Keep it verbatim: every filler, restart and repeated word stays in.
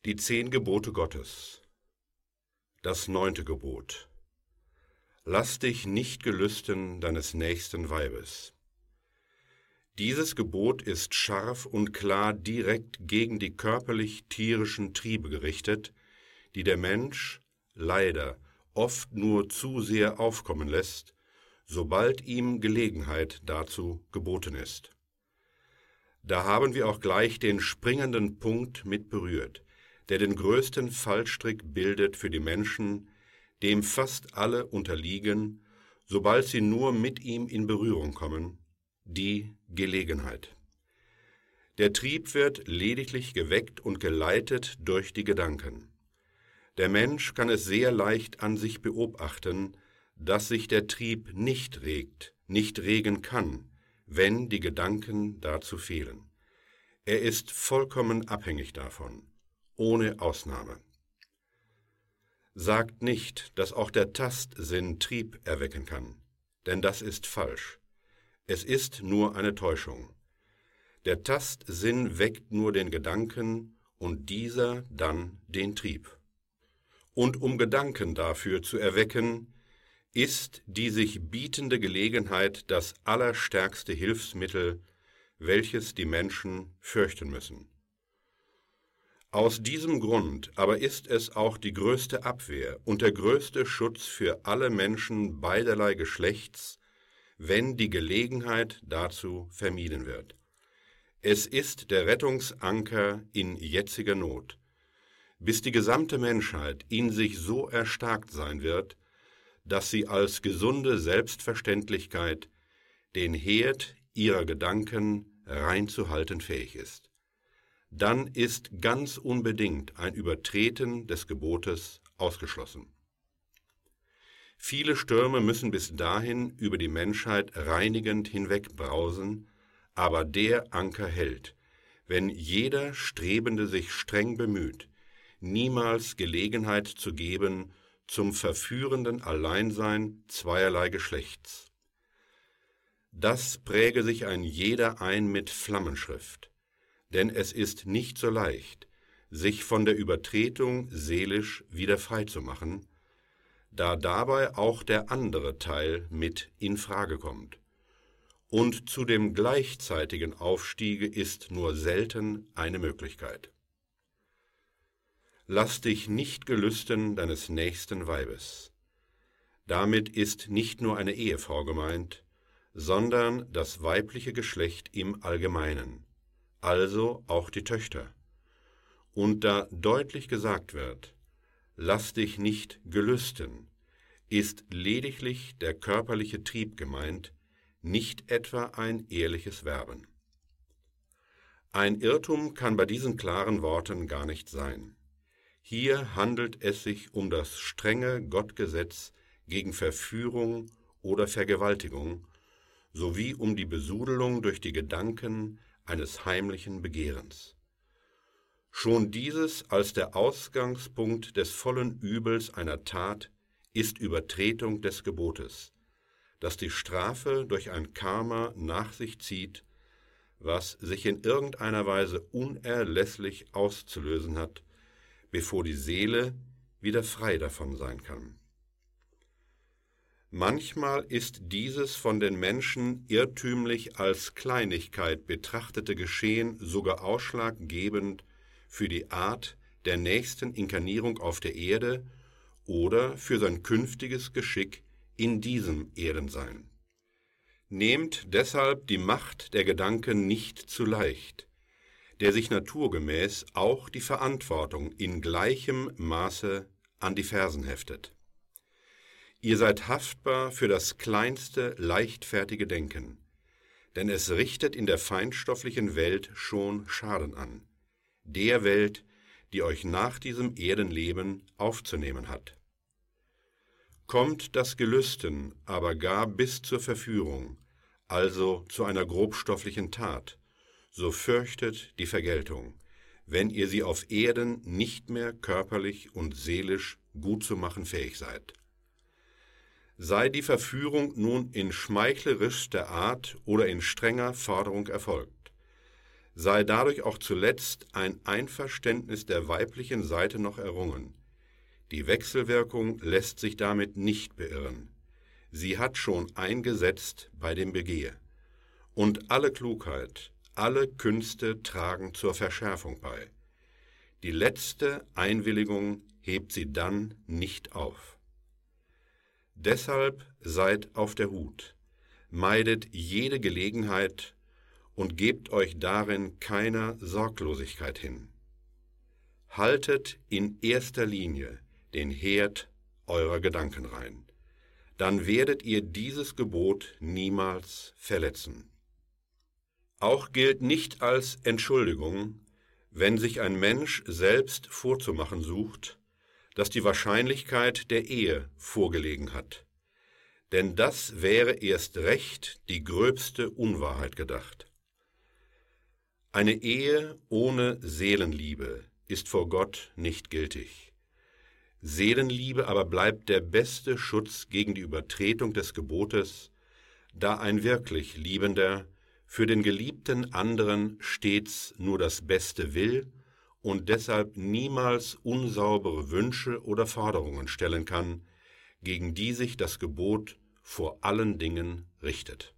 Die zehn Gebote Gottes. Das neunte Gebot. Lass dich nicht gelüsten deines nächsten Weibes. Dieses Gebot ist scharf und klar direkt gegen die körperlich-tierischen Triebe gerichtet, die der Mensch leider oft nur zu sehr aufkommen lässt, sobald ihm Gelegenheit dazu geboten ist. Da haben wir auch gleich den springenden Punkt mit berührt, der den größten Fallstrick bildet für die Menschen, dem fast alle unterliegen, sobald sie nur mit ihm in Berührung kommen, die Gelegenheit. Der Trieb wird lediglich geweckt und geleitet durch die Gedanken. Der Mensch kann es sehr leicht an sich beobachten, dass sich der Trieb nicht regt, nicht regen kann, wenn die Gedanken dazu fehlen. Er ist vollkommen abhängig davon. Ohne Ausnahme. Sagt nicht, dass auch der Tastsinn Trieb erwecken kann, denn das ist falsch. Es ist nur eine Täuschung. Der Tastsinn weckt nur den Gedanken und dieser dann den Trieb. Und um Gedanken dafür zu erwecken, ist die sich bietende Gelegenheit das allerstärkste Hilfsmittel, welches die Menschen fürchten müssen. Aus diesem Grund aber ist es auch die größte Abwehr und der größte Schutz für alle Menschen beiderlei Geschlechts, wenn die Gelegenheit dazu vermieden wird. Es ist der Rettungsanker in jetziger Not, bis die gesamte Menschheit in sich so erstarkt sein wird, dass sie als gesunde Selbstverständlichkeit den Herd ihrer Gedanken reinzuhalten fähig ist. Dann ist ganz unbedingt ein Übertreten des Gebotes ausgeschlossen. Viele Stürme müssen bis dahin über die Menschheit reinigend hinwegbrausen, aber der Anker hält, wenn jeder Strebende sich streng bemüht, niemals Gelegenheit zu geben zum verführenden Alleinsein zweierlei Geschlechts. Das präge sich ein jeder ein mit Flammenschrift. Denn es ist nicht so leicht, sich von der Übertretung seelisch wieder frei zu machen, da dabei auch der andere Teil mit in Frage kommt. Und zu dem gleichzeitigen Aufstiege ist nur selten eine Möglichkeit. Lass dich nicht gelüsten deines nächsten Weibes. Damit ist nicht nur eine Ehefrau gemeint, sondern das weibliche Geschlecht im Allgemeinen. Also auch die Töchter. Und da deutlich gesagt wird, lass dich nicht gelüsten, ist lediglich der körperliche Trieb gemeint, nicht etwa ein ehrliches Werben. Ein Irrtum kann bei diesen klaren Worten gar nicht sein. Hier handelt es sich um das strenge Gottgesetz gegen Verführung oder Vergewaltigung, sowie um die Besudelung durch die Gedanken eines heimlichen Begehrens. Schon dieses als der Ausgangspunkt des vollen Übels einer Tat ist Übertretung des Gebotes, das die Strafe durch ein Karma nach sich zieht, was sich in irgendeiner Weise unerlässlich auszulösen hat, bevor die Seele wieder frei davon sein kann. Manchmal ist dieses von den Menschen irrtümlich als Kleinigkeit betrachtete Geschehen sogar ausschlaggebend für die Art der nächsten Inkarnierung auf der Erde oder für sein künftiges Geschick in diesem Erdensein. Nehmt deshalb die Macht der Gedanken nicht zu leicht, der sich naturgemäß auch die Verantwortung in gleichem Maße an die Fersen heftet. Ihr seid haftbar für das kleinste leichtfertige Denken, denn es richtet in der feinstofflichen Welt schon Schaden an, der Welt, die euch nach diesem Erdenleben aufzunehmen hat. Kommt das Gelüsten aber gar bis zur Verführung, also zu einer grobstofflichen Tat, so fürchtet die Vergeltung, wenn ihr sie auf Erden nicht mehr körperlich und seelisch gut zu machen fähig seid. Sei die Verführung nun in schmeichlerischster Art oder in strenger Forderung erfolgt. sei dadurch auch zuletzt ein Einverständnis der weiblichen Seite noch errungen. Die Wechselwirkung lässt sich damit nicht beirren. Sie hat schon eingesetzt bei dem Begehr. Und alle Klugheit, alle Künste tragen zur Verschärfung bei. Die letzte Einwilligung hebt sie dann nicht auf. Deshalb seid auf der Hut, meidet jede Gelegenheit und gebt euch darin keiner Sorglosigkeit hin. Haltet in erster Linie den Herd eurer Gedanken rein, dann werdet ihr dieses Gebot niemals verletzen. Auch gilt nicht als Entschuldigung, wenn sich ein Mensch selbst vorzumachen sucht, dass die Wahrscheinlichkeit der Ehe vorgelegen hat, denn das wäre erst recht die gröbste Unwahrheit gedacht. Eine Ehe ohne Seelenliebe ist vor Gott nicht gültig. Seelenliebe aber bleibt der beste Schutz gegen die Übertretung des Gebotes, da ein wirklich Liebender für den geliebten anderen stets nur das Beste will und deshalb niemals unsaubere Wünsche oder Forderungen stellen kann, gegen die sich das Gebot vor allen Dingen richtet.